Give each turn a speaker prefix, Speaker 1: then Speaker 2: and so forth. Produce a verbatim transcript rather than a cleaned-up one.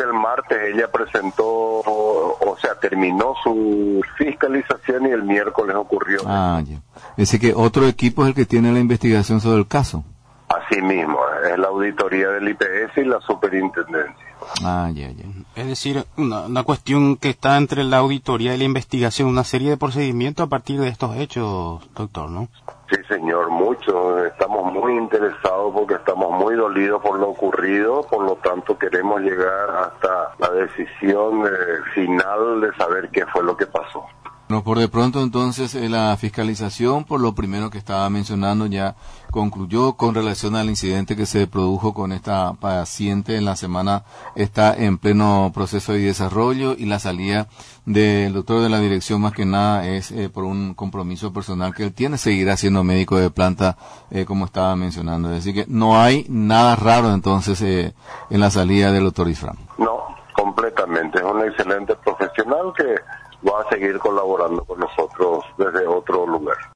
Speaker 1: que el martes ella presentó, o sea, terminó su fiscalización y el miércoles ocurrió.
Speaker 2: Ah, ya. Es decir, que otro equipo es el que tiene la investigación sobre el caso.
Speaker 1: Así mismo, es la auditoría del I P S y la superintendencia.
Speaker 2: Ah, ya, ya.
Speaker 3: Es decir, una, una cuestión que está entre la auditoría y la investigación, una serie de procedimientos a partir de estos hechos, doctor, ¿no?
Speaker 1: Sí, señor, mucho. Estamos muy interesados porque estamos muy dolidos por lo ocurrido, por lo tanto queremos llegar hasta la decisión eh, final de saber qué fue lo que pasó.
Speaker 2: Bueno, por de pronto entonces eh, la fiscalización, por lo primero que estaba mencionando, ya concluyó con relación al incidente que se produjo con esta paciente en la semana, está en pleno proceso de desarrollo y la salida del doctor de la dirección más que nada es eh, por un compromiso personal que él tiene, seguirá siendo médico de planta eh, como estaba mencionando. Es decir que no hay nada raro entonces eh, en la salida del doctor Isfrán.
Speaker 1: No, completamente. Es un excelente profesional que va a seguir colaborando con nosotros desde otro lugar.